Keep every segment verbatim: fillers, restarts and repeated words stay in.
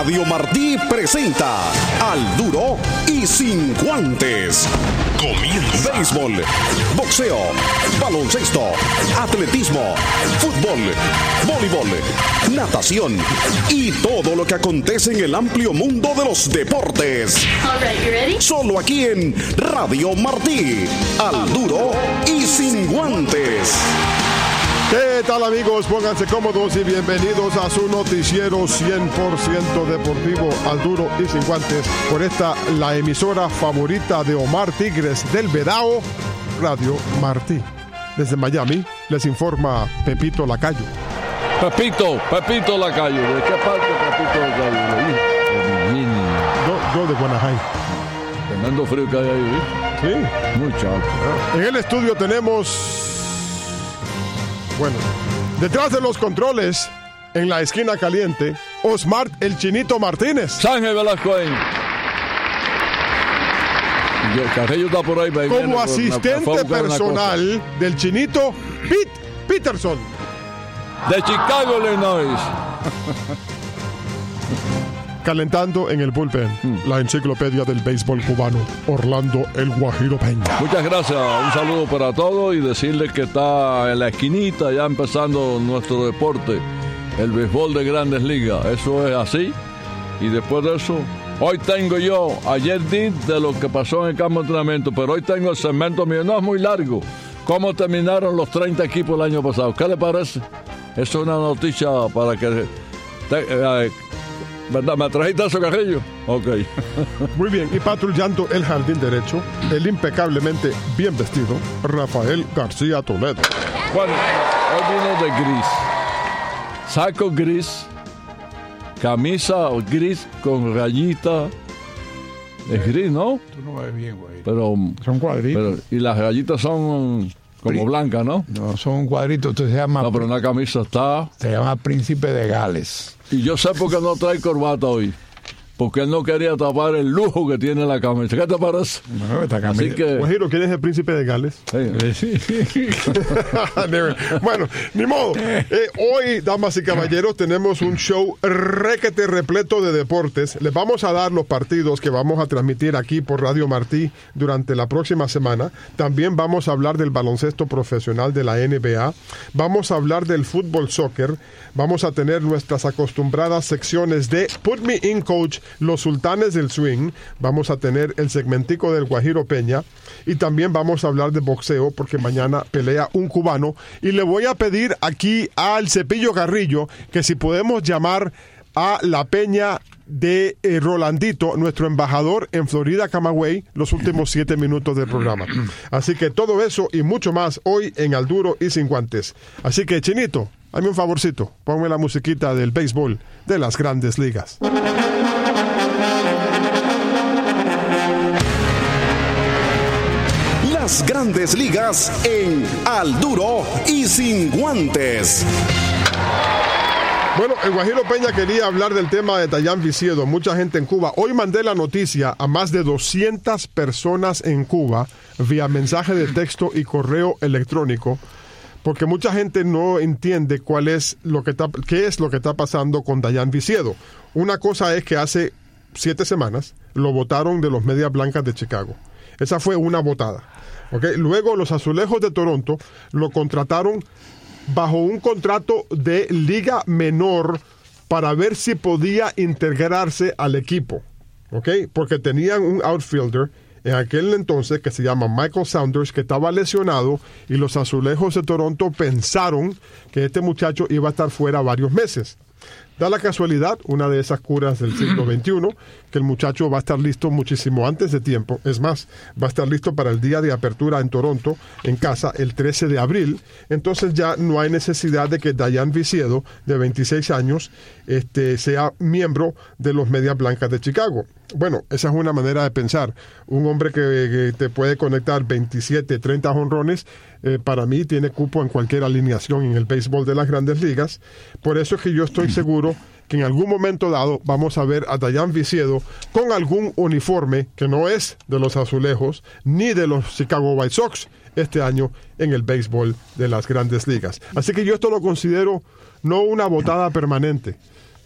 Radio Martí presenta Al Duro y Sin Guantes. Comienza. Béisbol, boxeo, baloncesto, atletismo, fútbol, voleibol, natación y todo lo que acontece en el amplio mundo de los deportes. All right, you ready? Solo aquí en Radio Martí. Al Duro y Sin Guantes. ¿Qué tal, amigos? Pónganse cómodos y bienvenidos a su noticiero cien por ciento deportivo, Al Duro y Sin Guantes, por esta, la emisora favorita de Omar Tigres del Vedao, Radio Martí. Desde Miami les informa Pepito Lacayo. Pepito, Pepito Lacayo. ¿De qué parte Pepito Lacayo? De Virginia. Yo, yo de Guanajuato. Tremendo frío que hay ahí, ¿eh? Sí. Muy chato. En el estudio tenemos... Bueno, detrás de los controles, en la esquina caliente, Osmar el Chinito Martínez. Sángel Velasco. Carrillo está por ahí. Como viene, asistente personal del Chinito, Pete Peterson. De Chicago, Illinois. Calentando en el bullpen, mm. la enciclopedia del béisbol cubano, Orlando el Guajiro Peña. Muchas gracias, un saludo para todos y decirles que está en la esquinita ya empezando nuestro deporte, el béisbol de Grandes Ligas. Eso es así. Y después de eso, hoy tengo yo, ayer di de lo que pasó en el campo de entrenamiento, pero hoy tengo el segmento mío, no es muy largo. ¿Cómo terminaron los treinta equipos el año pasado? ¿Qué le parece? Eso es una noticia para que... Te, eh, ¿verdad? ¿Me trajiste eso, Carrillo? Ok. Muy bien, y patrullando el jardín derecho, el impecablemente bien vestido, Rafael García Toledo. Bueno, hoy vino de gris. Saco gris, camisa gris con rayita. Es gris, ¿no? Tú no ves bien, güey. Pero, son cuadritos. Pero, y las rayitas son como blancas, ¿no? No, son cuadritos. Usted se llama... No, pero una camisa está... Se llama Príncipe de Gales. Y yo sé por qué no trae corbata hoy. Porque él no quería tapar el lujo que tiene la camisa. ¿Qué te parece? No, esta camisa. Así que... Guajiro, ¿quién es el príncipe de Gales? Sí. Sí. Bueno, ni modo. Eh, hoy, damas y caballeros, tenemos un show requete repleto de deportes. Les vamos a dar los partidos que vamos a transmitir aquí por Radio Martí durante la próxima semana. También vamos a hablar del baloncesto profesional de la N B A. Vamos a hablar del fútbol soccer. Vamos a tener nuestras acostumbradas secciones de Put Me In Coach, los sultanes del swing. Vamos a tener el segmentico del Guajiro Peña y también vamos a hablar de boxeo porque mañana pelea un cubano y le voy a pedir aquí al Cepillo Carrillo que si podemos llamar a la Peña de eh, Rolandito, nuestro embajador en Florida, Camagüey, los últimos siete minutos del programa. Así que todo eso y mucho más hoy en Al Duro y Sin Guantes. Así que, Chinito, hazme un favorcito, ponme la musiquita del béisbol de las Grandes Ligas. Las Grandes Ligas en Al Duro y Sin Guantes. Bueno, el Guajiro Peña quería hablar del tema de Dayan Viciedo, mucha gente en Cuba. Hoy mandé la noticia a más de doscientas personas en Cuba vía mensaje de texto y correo electrónico, porque mucha gente no entiende cuál es lo que está, qué es lo que está pasando con Dayan Viciedo. Una cosa es que hace siete semanas lo votaron de los Medias Blancas de Chicago. Esa fue una votada. ¿Okay? Luego los Azulejos de Toronto lo contrataron bajo un contrato de liga menor para ver si podía integrarse al equipo, ¿ok? Porque tenían un outfielder en aquel entonces que se llama Michael Saunders, que estaba lesionado, y los Azulejos de Toronto pensaron que este muchacho iba a estar fuera varios meses. Da la casualidad, una de esas curas del siglo veintiuno, que el muchacho va a estar listo muchísimo antes de tiempo. Es más, va a estar listo para el día de apertura en Toronto, en casa, el trece de abril. Entonces ya no hay necesidad de que Dayan Viciedo, de veintiséis años, este, sea miembro de los Medias Blancas de Chicago. Bueno, esa es una manera de pensar. Un hombre que, que te puede conectar veintisiete, treinta jonrones, eh, para mí tiene cupo en cualquier alineación en el béisbol de las Grandes Ligas. Por eso es que yo estoy seguro que en algún momento dado vamos a ver a Dayan Viciedo con algún uniforme que no es de los Azulejos ni de los Chicago White Sox este año en el béisbol de las Grandes Ligas. Así que yo esto lo considero no una votada permanente,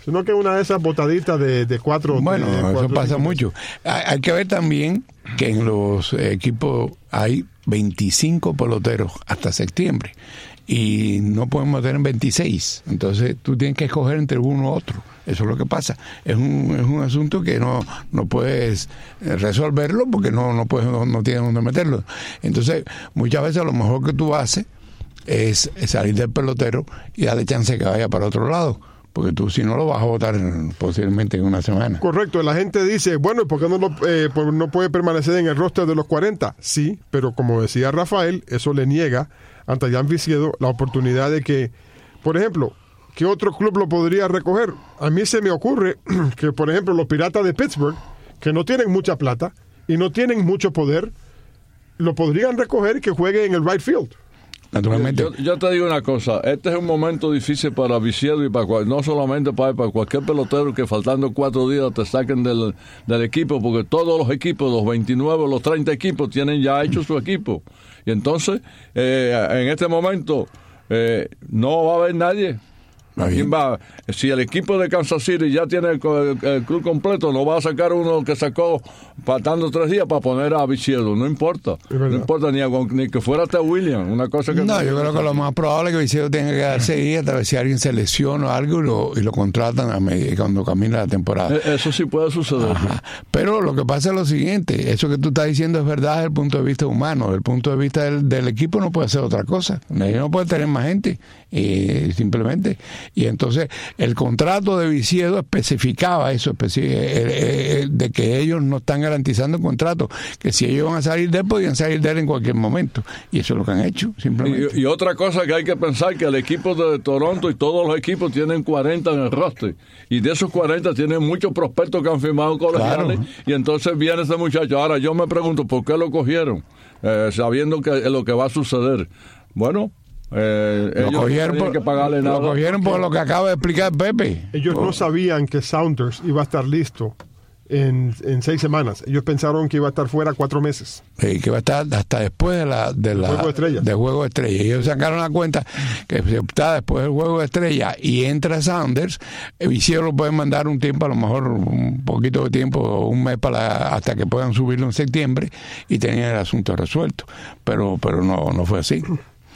Sino que una de esas botaditas de, de cuatro... Bueno, de cuatro, eso pasa cinco mucho. Hay, hay que ver también que en los equipos hay veinticinco peloteros hasta septiembre y no podemos tener veintiséis. Entonces tú tienes que escoger entre uno u otro. Eso es lo que pasa. Es un, es un asunto que no, no puedes resolverlo porque no, no, puedes, no, no tienes dónde meterlo. Entonces, muchas veces lo mejor que tú haces es salir del pelotero y darle chance que vaya para otro lado. Porque tú si no lo vas a votar posiblemente en una semana. Correcto, la gente dice, bueno, ¿y por qué no, lo, eh, no puede permanecer en el roster de los cuarenta? Sí, pero como decía Rafael, eso le niega a Dayan Viciedo la oportunidad de que, por ejemplo, ¿qué otro club lo podría recoger? A mí se me ocurre que, por ejemplo, los Piratas de Pittsburgh, que no tienen mucha plata y no tienen mucho poder, lo podrían recoger y que juegue en el right field. Naturalmente. Yo, yo te digo una cosa, este es un momento difícil para Viciedo y para no solamente para, para cualquier pelotero que faltando cuatro días te saquen del, del equipo, porque todos los equipos, los veintinueve, los treinta equipos tienen ya hecho su equipo. Y entonces, eh, en este momento, eh, no va a haber nadie. ¿Quién va? Si el equipo de Kansas City ya tiene el, el, el club completo, no va a sacar uno que sacó faltando tres días para poner a Viciedo. No importa. No importa ni, a, ni que fuera hasta Williams. Una cosa que no, yo creo que lo más probable es que Viciedo tenga que quedarse ahí hasta ver si alguien se lesiona o algo y lo, y lo contratan a medida, cuando camina la temporada. Eso sí puede suceder. Ajá. Pero lo que pasa es lo siguiente, eso que tú estás diciendo es verdad desde el punto de vista humano. Desde el punto de vista del, del equipo no puede hacer otra cosa. No puede tener más gente, eh, simplemente. Y entonces el contrato de Viciedo especificaba eso, de que ellos no están garantizando un contrato, que si ellos van a salir de él, podían salir de él en cualquier momento. Y eso es lo que han hecho, simplemente. Y, y otra cosa que hay que pensar, que el equipo de Toronto y todos los equipos tienen cuarenta en el roster. Y de esos cuarenta tienen muchos prospectos que han firmado colegiales. Claro. Y entonces viene este muchacho. Ahora yo me pregunto, ¿por qué lo cogieron? Eh, sabiendo que es lo que va a suceder. Bueno... Eh, lo ellos cogieron, no por, que pagarle nada. Lo cogieron por lo que acaba de explicar Pepe. Ellos oh. no sabían que Saunders iba a estar listo en, en seis semanas. Ellos pensaron que iba a estar fuera cuatro meses. Sí, que iba a estar hasta después de la, de la juego de estrellas. De juego de estrellas. Ellos sacaron la cuenta que si está después del juego de estrellas y entra Saunders, Viciedo lo pueden mandar un tiempo, a lo mejor un poquito de tiempo, un mes para hasta que puedan subirlo en septiembre y tenían el asunto resuelto. Pero, pero no, no fue así.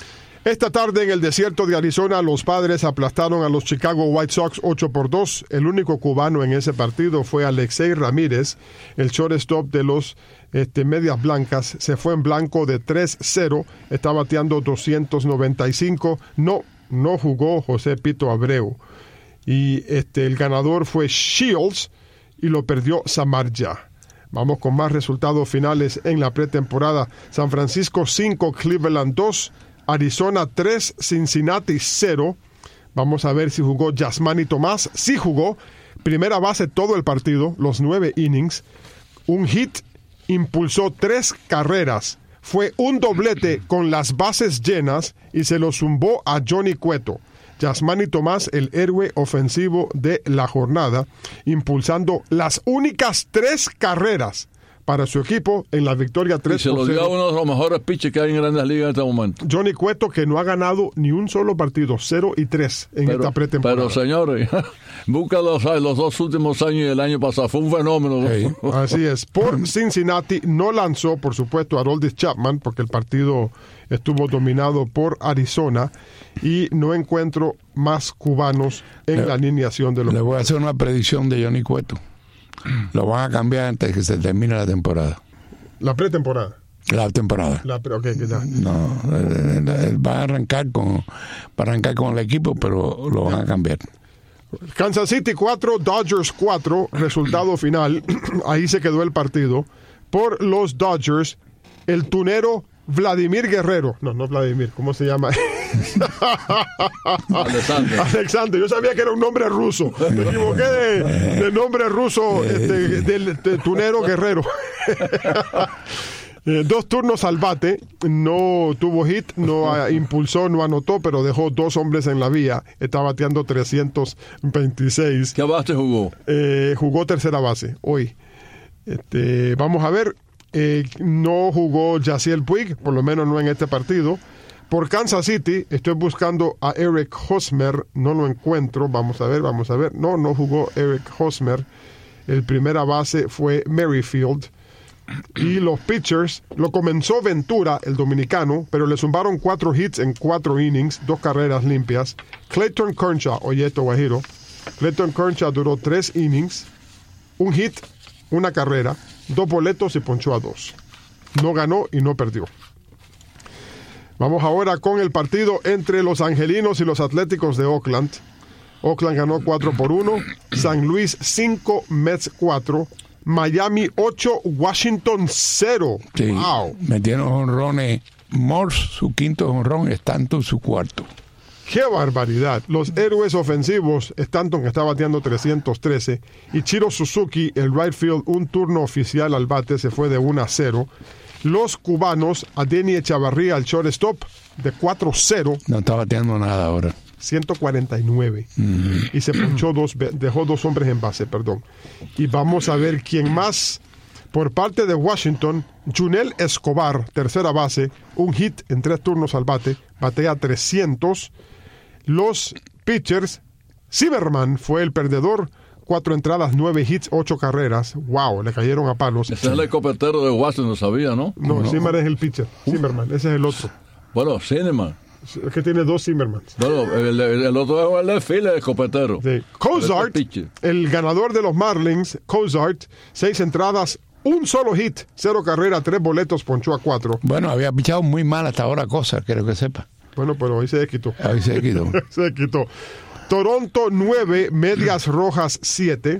Esta tarde en el desierto de Arizona, los Padres aplastaron a los Chicago White Sox ocho por dos. El único cubano en ese partido fue Alexei Ramírez, el shortstop de los este, Medias Blancas. Se fue en blanco de tres cero, está bateando doscientos noventa y cinco. No, no jugó José Pito Abreu. Y este, el ganador fue Shields y lo perdió Samardzija. Vamos con más resultados finales en la pretemporada. San Francisco cinco, Cleveland dos. Arizona tres, Cincinnati cero. Vamos a ver si jugó Yasmani Tomás. Sí jugó. Primera base todo el partido, los nueve innings. Un hit, impulsó tres carreras. Fue un doblete con las bases llenas y se lo zumbó a Johnny Cueto. Yasmani Tomás, el héroe ofensivo de la jornada, impulsando las únicas tres carreras para su equipo en la victoria tres por cero. Y se lo dio a uno de los mejores pitchers que hay en Grandes Ligas en este momento. Johnny Cueto, que no ha ganado ni un solo partido, cero y tres en pero, esta pretemporada. Pero señores, busca los, los dos últimos años y el año pasado, fue un fenómeno. Sí, así es. Por Cincinnati no lanzó, por supuesto, a Aroldis Chapman, porque el partido estuvo dominado por Arizona, y no encuentro más cubanos en le, la alineación de los... Le voy a hacer una predicción de Johnny Cueto. Lo van a cambiar antes de que se termine la temporada. ¿La pretemporada? La temporada. La pre, okay, ya. No, él, él va a arrancar con, va a arrancar con el equipo, pero lo van a cambiar. Kansas City cuatro, Dodgers cuatro, resultado final. Ahí se quedó el partido. Por los Dodgers, el tunero Vladimir Guerrero. No, no Vladimir, ¿cómo se llama? Alexander. Alexander, yo sabía que era un nombre ruso. Me equivoqué de, de nombre ruso este, del de tunero Guerrero. eh, dos turnos al bate, no tuvo hit, no uh, impulsó, no anotó, pero dejó dos hombres en la vía. Está bateando trescientos veintiséis. ¿Qué base jugó? Eh, jugó tercera base hoy. Este, vamos a ver. Eh, no jugó Yasiel Puig, por lo menos no en este partido. Por Kansas City, estoy buscando a Eric Hosmer, no lo encuentro, vamos a ver, vamos a ver. No, no jugó Eric Hosmer. El primera base fue Merrifield. Y los pitchers, lo comenzó Ventura, el dominicano, pero le zumbaron cuatro hits en cuatro innings, dos carreras limpias. Clayton Kershaw, oye esto, Guajiro. Clayton Kershaw duró tres innings, un hit, una carrera, dos boletos y ponchó a dos. No ganó y no perdió. Vamos ahora con el partido entre los angelinos y los atléticos de Oakland. Oakland ganó cuatro por uno, San Luis cinco, Mets cuatro, Miami ocho, Washington cero. Sí, wow. Metieron jonrones. Morse, su quinto jonrón, Stanton su cuarto. ¡Qué barbaridad! Los héroes ofensivos, Stanton que está bateando trescientos trece, y Chiro Suzuki, el right field, un turno oficial al bate, se fue de uno a cero. Los cubanos, Adeiny Echavarría, el shortstop, de cuatro cero. No está bateando nada ahora. ciento cuarenta y nueve. Mm-hmm. Y se ponchó dos, dejó dos hombres en base, perdón. Y vamos a ver quién más. Por parte de Washington, Junel Escobar, tercera base, un hit en tres turnos al bate, batea trescientos. Los pitchers, Zimmerman fue el perdedor, cuatro entradas, nueve hits, ocho carreras. Wow, le cayeron a palos. Ese es el escopetero de Washington, sabía, ¿no? No, no. Zimmerman es el pitcher. Zimmerman, ese es el otro. Bueno, Zimmerman. Es que tiene dos Zimmermans. Bueno, el, el, el otro es el de fila, el escopetero. Sí. Cozart, el ganador de los Marlins, Cozart, seis entradas, un solo hit, cero carrera, tres boletos, ponchó a cuatro. Bueno, había pichado muy mal hasta ahora Cozart, quiero que sepa. Bueno, pero hoy se quitó. Hoy se quitó. se quitó. Toronto nueve, Medias Rojas siete.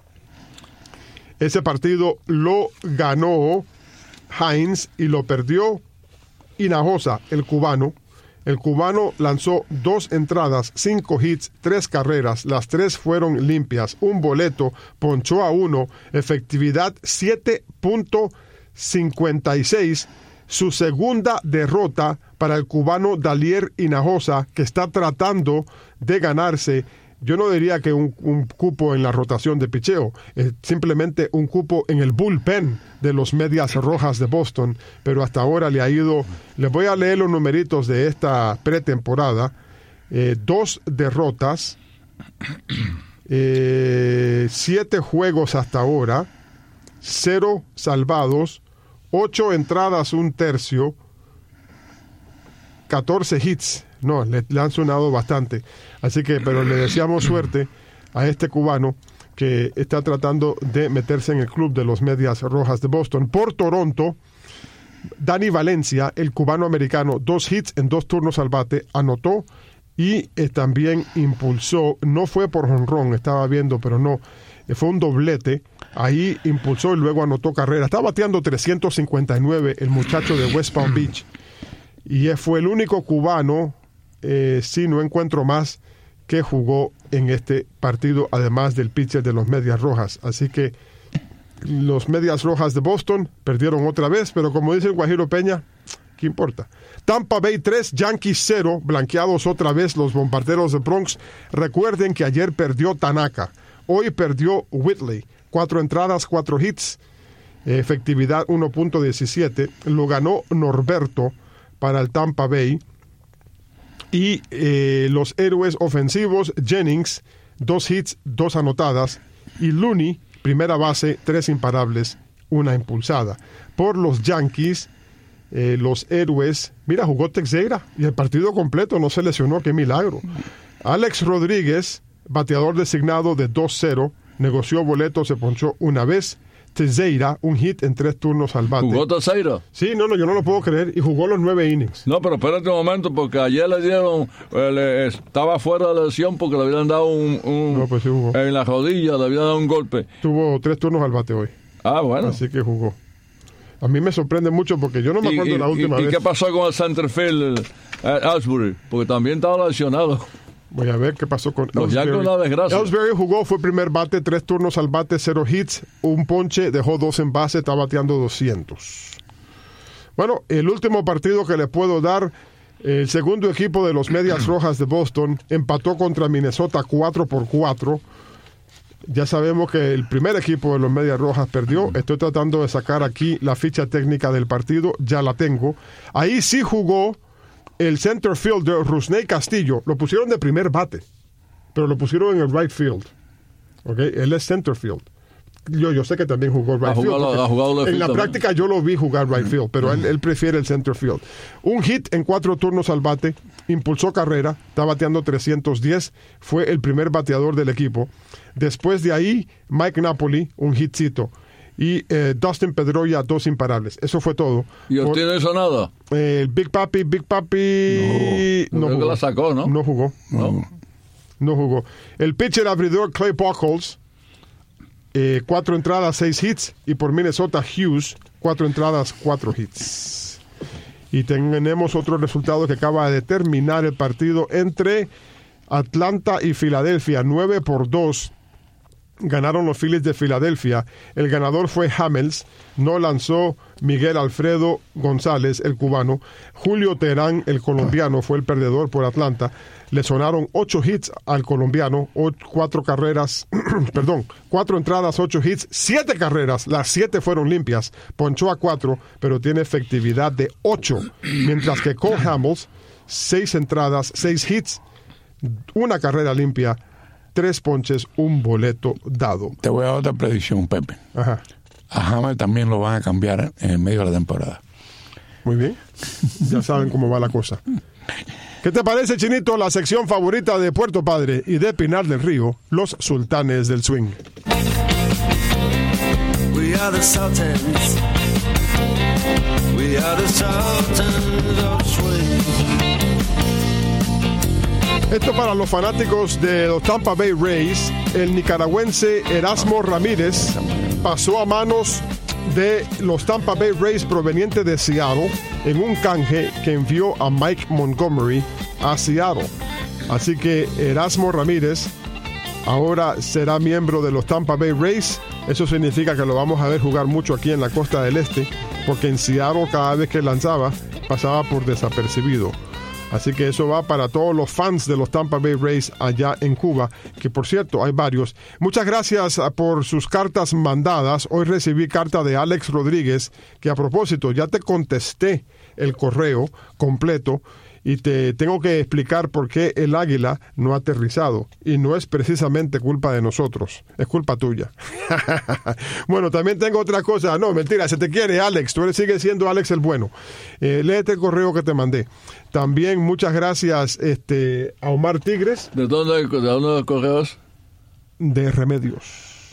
Ese partido lo ganó Hines y lo perdió Hinojosa, el cubano. El cubano lanzó dos entradas, cinco hits, tres carreras. Las tres fueron limpias. Un boleto, ponchó a uno. Efectividad siete punto cincuenta y seis. Su segunda derrota para el cubano Dalier Hinojosa, que está tratando de ganarse, yo no diría que un, un cupo en la rotación de picheo, es simplemente un cupo en el bullpen de los Medias Rojas de Boston, pero hasta ahora le ha ido, les voy a leer los numeritos de esta pretemporada, eh, dos derrotas, eh, siete juegos hasta ahora, cero salvados, ocho entradas, un tercio, catorce hits. No, le, le han sonado bastante. Así que, pero le deseamos suerte a este cubano que está tratando de meterse en el club de los Medias Rojas de Boston. Por Toronto, Dani Valencia, el cubano americano, dos hits en dos turnos al bate, anotó y eh, también impulsó. No fue por jonrón, estaba viendo, pero no. Eh, fue un doblete. Ahí impulsó y luego anotó carrera. Está bateando trescientos cincuenta y nueve el muchacho de West Palm Beach. Y fue el único cubano, eh, sí, no encuentro más, que jugó en este partido, además del pitcher de los Medias Rojas. Así que los Medias Rojas de Boston perdieron otra vez, pero como dice el Guajiro Peña, ¿qué importa? Tampa Bay tres, Yankees cero, blanqueados otra vez los bombarderos de Bronx. Recuerden que ayer perdió Tanaka, hoy perdió Whitley. Cuatro entradas, cuatro hits, efectividad uno punto diecisiete. Lo ganó Norberto para el Tampa Bay. Y eh, los héroes ofensivos, Jennings, dos hits, dos anotadas. Y Looney, primera base, tres imparables, una impulsada. Por los Yankees, eh, los héroes, mira, jugó Teixeira y el partido completo, no se lesionó, qué milagro. Alex Rodríguez, bateador designado de dos cero, negoció boleto, se ponchó una vez. Teixeira, un hit en tres turnos al bate. ¿Jugó Teixeira? Sí, no, no, yo no lo puedo creer. Y jugó los nueve innings. No, pero espérate un momento, porque ayer le dieron, eh, le, estaba fuera de la lesión porque le habían dado un, un no, pues sí jugó. En la rodilla, le habían dado un golpe. Tuvo tres turnos al bate hoy. Ah, bueno. Así que jugó. A mí me sorprende mucho porque yo no me acuerdo y, de la última y, vez. ¿Y qué pasó con el centerfield, eh, Ellsbury? Porque también estaba lesionado. Voy a ver qué pasó con Los Yankees, una desgracia. Ellsbury jugó, fue primer bate, tres turnos al bate, cero hits, un ponche, dejó dos en base, está bateando doscientos. Bueno, el último partido que le puedo dar, el segundo equipo de los Medias Rojas de Boston empató contra Minnesota cuatro por cuatro. Ya sabemos que el primer equipo de los Medias Rojas perdió. Estoy tratando de sacar aquí la ficha técnica del partido, ya la tengo. Ahí sí jugó el center fielder Rusney Castillo, lo pusieron de primer bate, pero lo pusieron en el right field. Okay, él es center field. Yo, yo sé que también jugó right ha field. Jugado, ha jugado en la también. práctica yo lo vi jugar right field, pero él, él prefiere el center field. Un hit en cuatro turnos al bate, impulsó carrera, está bateando trescientos diez, fue el primer bateador del equipo. Después de ahí, Mike Napoli, un hitcito. Y eh, Dustin Pedroia, dos imparables. Eso fue todo. ¿Y Por, Ortiz no hizo nada? Eh, el Big Papi, Big Papi... No, no creo jugó. que la sacó, ¿no? No jugó. No. No jugó. El pitcher abridor Clay Buchholz, eh, cuatro entradas, seis hits. Y por Minnesota, Hughes, cuatro entradas, cuatro hits. Y tenemos otro resultado que acaba de terminar el partido entre Atlanta y Filadelfia, nueve por dos. Ganaron los Phillies de Filadelfia. El ganador fue Hamels. No lanzó Miguel Alfredo González, el cubano. Julio Terán, el colombiano, fue el perdedor por Atlanta. Le sonaron ocho hits al colombiano, o, cuatro carreras, perdón, cuatro entradas, ocho hits, siete carreras. Las siete fueron limpias. Ponchó a cuatro, pero tiene efectividad de ocho. Mientras que Cole Hamels, seis entradas, seis hits, una carrera limpia, tres ponches, un boleto dado. Te voy a dar otra predicción, Pepe. Ajá. A Hamel también lo van a cambiar en el medio de la temporada. Muy bien. Ya saben cómo va la cosa. ¿Qué te parece, Chinito, la sección favorita de Puerto Padre y de Pinar del Río, los sultanes del swing? We are the Sultans. We are the Sultans of swing. Esto para los fanáticos de los Tampa Bay Rays. El nicaragüense Erasmo Ramírez pasó a manos de los Tampa Bay Rays proveniente de Seattle en un canje que envió a Mike Montgomery a Seattle. Así que Erasmo Ramírez ahora será miembro de los Tampa Bay Rays. Eso significa que lo vamos a ver jugar mucho aquí en la costa del este, porque en Seattle cada vez que lanzaba pasaba por desapercibido. Así que eso va para todos los fans de los Tampa Bay Rays allá en Cuba, que por cierto hay varios. Muchas gracias por sus cartas mandadas. Hoy recibí carta de Alex Rodríguez, que a propósito ya te contesté el correo completo y te tengo que explicar por qué el águila no ha aterrizado. Y no es precisamente culpa de nosotros, es culpa tuya. Bueno, también tengo otra cosa. No, mentira, se te quiere, Alex. Tú eres, sigues siendo Alex el bueno. Eh, léete el correo que te mandé. También muchas gracias este, a Omar Tigres. ¿De dónde, de dónde los correos? De Remedios.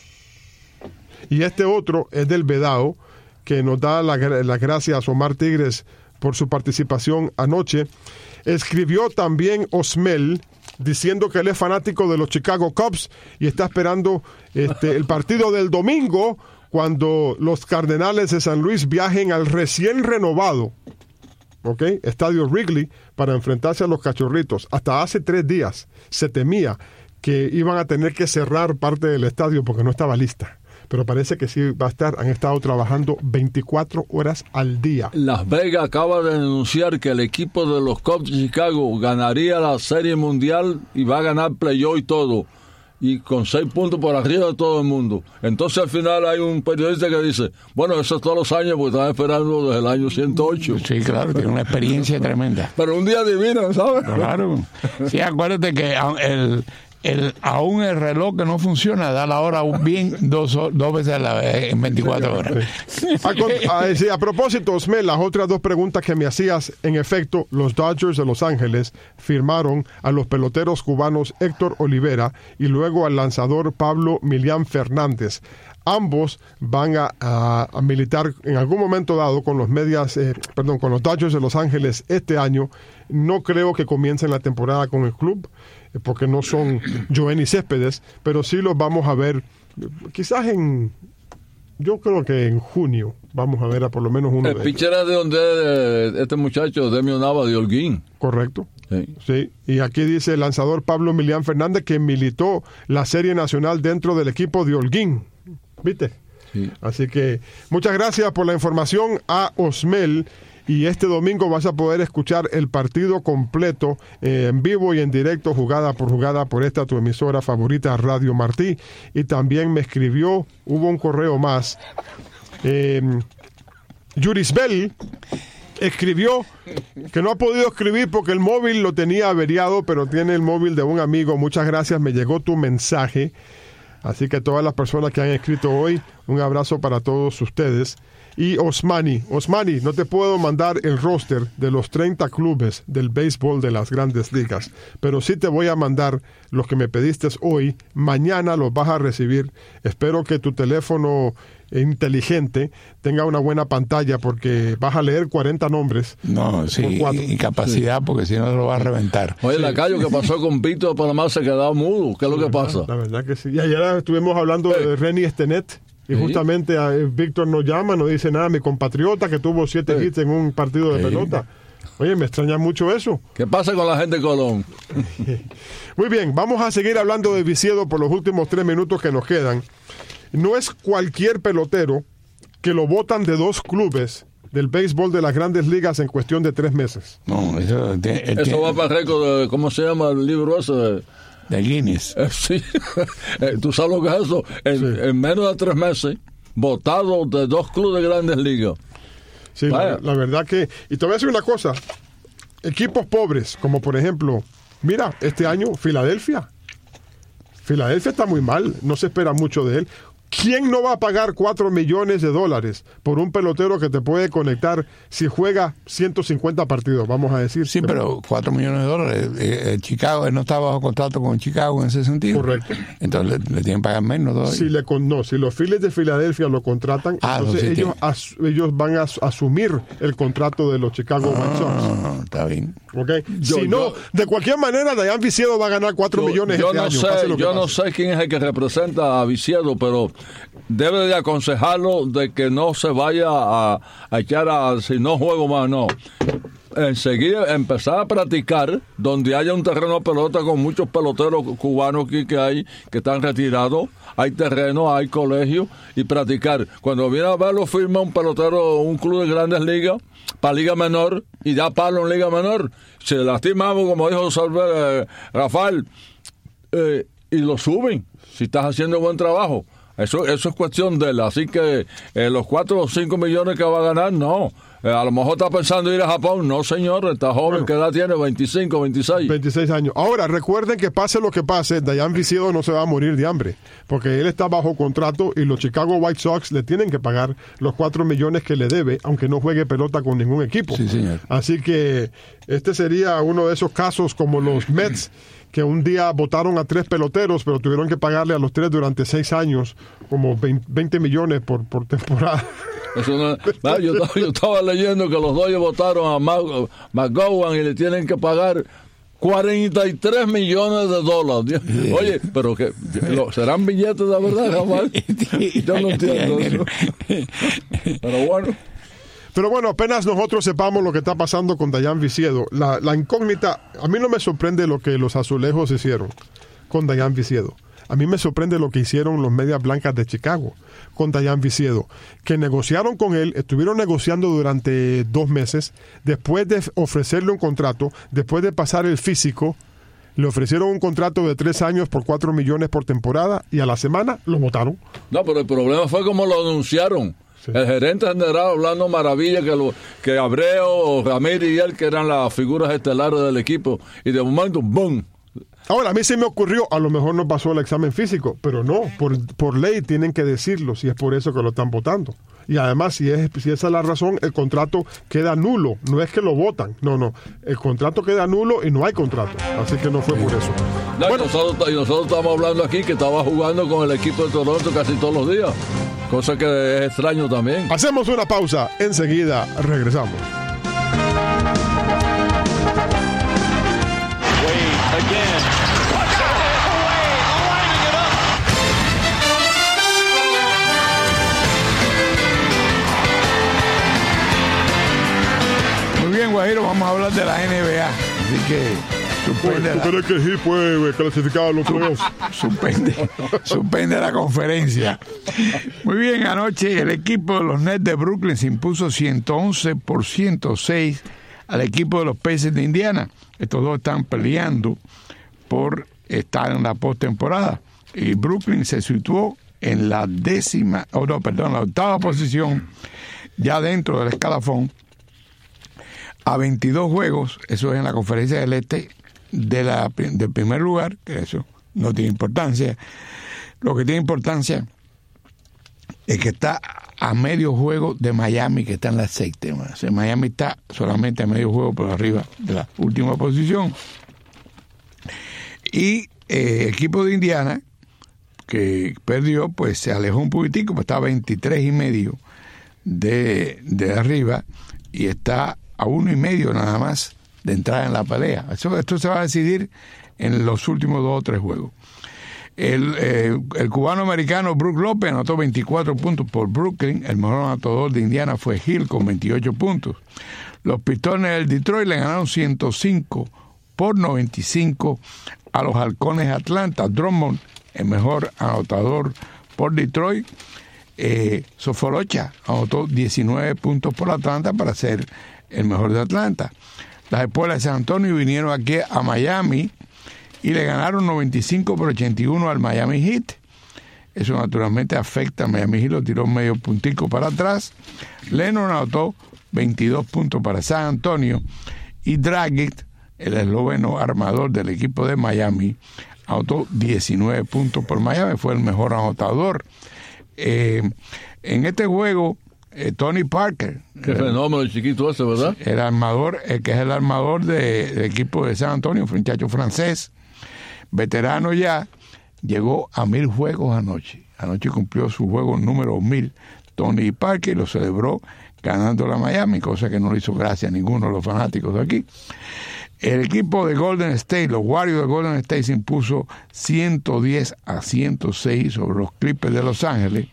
Y este otro es del Vedao, que nos da las la gracias a Omar Tigres por su participación anoche. Escribió también Osmel diciendo que él es fanático de los Chicago Cubs y está esperando este, el partido del domingo, cuando los Cardenales de San Luis viajen al recién renovado, ¿ok?, Estadio Wrigley, para enfrentarse a los Cachorritos. Hasta hace tres días se temía que iban a tener que cerrar parte del estadio porque no estaba lista. Pero parece que sí va a estar. Han estado trabajando veinticuatro horas al día. Las Vegas acaba de anunciar que el equipo de los Cubs de Chicago ganaría la Serie Mundial y va a ganar playoff y todo. Y con seis puntos por arriba de todo el mundo. Entonces al final hay un periodista que dice, bueno, eso es todos los años porque están esperando desde el año ciento ocho. Sí, claro, tiene una experiencia tremenda. Pero un día adivinan, ¿sabes? Claro. Sí, acuérdate que el... El, aún el reloj que no funciona da la hora bien dos, dos veces a la vez en veinticuatro horas. A, con, a, sí, a propósito, Osmel, las otras dos preguntas que me hacías, en efecto, los Dodgers de Los Ángeles firmaron a los peloteros cubanos Héctor Olivera y luego al lanzador Pablo Milián Fernández. Ambos van a, a, a militar en algún momento dado con los medias, eh, perdón, con los Dodgers de Los Ángeles este año. No creo que comiencen la temporada con el club, eh, porque no son Joenny Céspedes, pero sí los vamos a ver, eh, quizás en, yo creo que en junio vamos a ver a por lo menos uno el de ellos. El pitcher es de donde es este muchacho, Demio Nava de Holguín. Correcto. Sí. Sí. Y aquí dice el lanzador Pablo Milián Fernández, que militó la Serie Nacional dentro del equipo de Holguín. ¿Viste? Sí. Así que muchas gracias por la información a Osmel. Y este domingo vas a poder escuchar el partido completo eh, en vivo y en directo, jugada por jugada, por esta tu emisora favorita, Radio Martí. Y también me escribió, hubo un correo más, eh, Yuris Bell, escribió que no ha podido escribir porque el móvil lo tenía averiado, pero tiene el móvil de un amigo. Muchas gracias, me llegó tu mensaje. Así que todas las personas que han escrito hoy, un abrazo para todos ustedes. Y Osmani, Osmani, no te puedo mandar el roster de los treinta clubes del béisbol de las Grandes Ligas, pero sí te voy a mandar los que me pediste hoy. Mañana los vas a recibir. Espero que tu teléfono inteligente tenga una buena pantalla porque vas a leer cuarenta nombres. No, sí, incapacidad sí. Porque si no lo va a reventar. Oye, sí. Lacayo, ¿qué pasó con Víctor Panamá? Se quedó mudo. ¿Qué es lo sí, que verdad, pasa? La verdad que sí. Y ayer estuvimos hablando sí. de Renny Estenet. Y sí. justamente a Víctor nos llama, nos dice nada, mi compatriota que tuvo siete sí. hits en un partido de sí. pelota. Oye, me extraña mucho eso. ¿Qué pasa con la gente de Colón? Muy bien, vamos a seguir hablando de Viciedo por los últimos tres minutos que nos quedan. No es cualquier pelotero que lo botan de dos clubes del béisbol de las Grandes Ligas en cuestión de tres meses. No, eso, de, eso tiene... va para el récord de, ¿cómo se llama el libro ese? De, de Guinness. Eh, sí, tú sabes lo que es eso. En, sí. en menos de tres meses, votado de dos clubes de Grandes Ligas. Sí, la, la verdad que... Y te voy a decir una cosa. Equipos pobres, como por ejemplo, mira, este año Filadelfia. Filadelfia está muy mal, no se espera mucho de él. ¿Quién no va a pagar cuatro millones de dólares por un pelotero que te puede conectar si juega ciento cincuenta partidos, vamos a decir? Sí, pero cuatro millones de dólares. Eh, Chicago, él no está bajo contrato con Chicago en ese sentido. Correcto. Entonces le, le tienen que pagar menos todavía. Si, le con, no, si los Phillies de Filadelfia lo contratan, ah, entonces no, sí, ellos, as, ellos van a asumir el contrato de los Chicago ah, White Sox. Está bien. Okay. Yo, si no, yo, de cualquier manera, Dayan Viciedo va a ganar cuatro millones yo este no año. Sé, yo pase. no sé quién es el que representa a Viciedo, pero debe de aconsejarlo de que no se vaya a, a echar a, si no juego más, no. Enseguida empezar a practicar donde haya un terreno de pelota con muchos peloteros cubanos que, que hay, que están retirados, hay terreno, hay colegio, y practicar. Cuando viene a verlo, firma un pelotero, un club de Grandes Ligas, para Liga Menor, y da palo en Liga Menor. Se lastimamos, como dijo Salve, eh, Rafael, eh, y lo suben, si estás haciendo buen trabajo. Eso, eso es cuestión de él. Así que eh, los cuatro o cinco millones que va a ganar, no. Eh, a lo mejor está pensando ir a Japón. No, señor, está joven. Bueno, ¿qué edad tiene? veinticinco, veintiséis. veintiséis años. Ahora, recuerden que pase lo que pase, Dayan Viciedo no se va a morir de hambre, porque él está bajo contrato y los Chicago White Sox le tienen que pagar los cuatro millones que le debe, aunque no juegue pelota con ningún equipo. Sí, señor. Así que este sería uno de esos casos como los Mets, que un día votaron a tres peloteros, pero tuvieron que pagarle a los tres durante seis años como veinte millones por, por temporada. Eso no, no, yo, yo estaba leyendo que los Dodgers votaron a McGowan y le tienen que pagar cuarenta y tres millones de dólares. Oye, pero que serán billetes de verdad, Rafael. Yo no entiendo eso. Pero bueno. Pero bueno, apenas nosotros sepamos lo que está pasando con Dayan Viciedo, la, la incógnita, a mí no me sorprende lo que los Azulejos hicieron con Dayan Viciedo. A mí me sorprende lo que hicieron los Medias Blancas de Chicago con Dayan Viciedo, que negociaron con él, estuvieron negociando durante dos meses, después de ofrecerle un contrato, después de pasar el físico, le ofrecieron un contrato de tres años por cuatro millones por temporada y a la semana lo votaron. No, pero el problema fue como lo anunciaron. Sí. El gerente general hablando maravilla que, lo, que Abreu, Ramírez y él, que eran las figuras estelares del equipo, y de momento, ¡boom! Ahora, a mí se me ocurrió, a lo mejor no pasó el examen físico, pero no, por, por ley tienen que decirlo si es por eso que lo están votando. Y además, si, es, si esa es la razón, el contrato queda nulo. No es que lo votan, no, no. El contrato queda nulo y no hay contrato. Así que no fue por eso. No, bueno, y, nosotros, y nosotros estamos hablando aquí que estaba jugando con el equipo de Toronto casi todos los días. Cosa que es extraño también. Hacemos una pausa. Enseguida regresamos. Guajiro, vamos a hablar de la N B A, así que suspende. ¿Tú crees que el Heat puede clasificar a los playoffs? Suspende, suspende la conferencia. Muy bien, anoche el equipo de los Nets de Brooklyn se impuso ciento once por ciento seis al equipo de los Pacers de Indiana. Estos dos están peleando por estar en la postemporada y Brooklyn se situó en la décima, o oh no, perdón, la octava posición, ya dentro del escalafón. a veintidós juegos, eso es en la Conferencia del Este, de la, del primer lugar, que eso no tiene importancia. Lo que tiene importancia es que está a medio juego de Miami, que está en la séptima. O sea, Miami está solamente a medio juego por arriba de la última posición. Y eh, equipo de Indiana, que perdió, pues se alejó un poquitico, pues está a veintitrés y medio de, de arriba y está a uno y medio nada más de entrar en la pelea. Eso, esto se va a decidir en los últimos dos o tres juegos. El, eh, el cubano-americano Brook López anotó veinticuatro puntos por Brooklyn. El mejor anotador de Indiana fue Hill con veintiocho puntos. Los Pistones del Detroit le ganaron ciento cinco por noventa y cinco a los Halcones de Atlanta. Drummond, el mejor anotador por Detroit. Eh, Sofolocha anotó diecinueve puntos por Atlanta para ser el mejor de Atlanta. Las Espuelas de San Antonio vinieron aquí a Miami y le ganaron noventa y cinco por ochenta y uno al Miami Heat. Eso naturalmente afecta a Miami Heat, lo tiró medio puntico para atrás. Lennon anotó veintidós puntos para San Antonio y Dragic, el esloveno armador del equipo de Miami, anotó diecinueve puntos por Miami, fue el mejor anotador. Eh, en este juego, eh, Tony Parker, qué fenómeno el chiquito ese, ¿verdad? El armador, el que es el armador de, del equipo de San Antonio, un muchacho francés, veterano ya, llegó a mil juegos anoche. Anoche cumplió su juego número mil. Tony Parker lo celebró ganando la Miami, cosa que no le hizo gracia a ninguno de los fanáticos de aquí. El equipo de Golden State, los Warriors de Golden State, se impuso ciento diez a ciento seis sobre los Clippers de Los Ángeles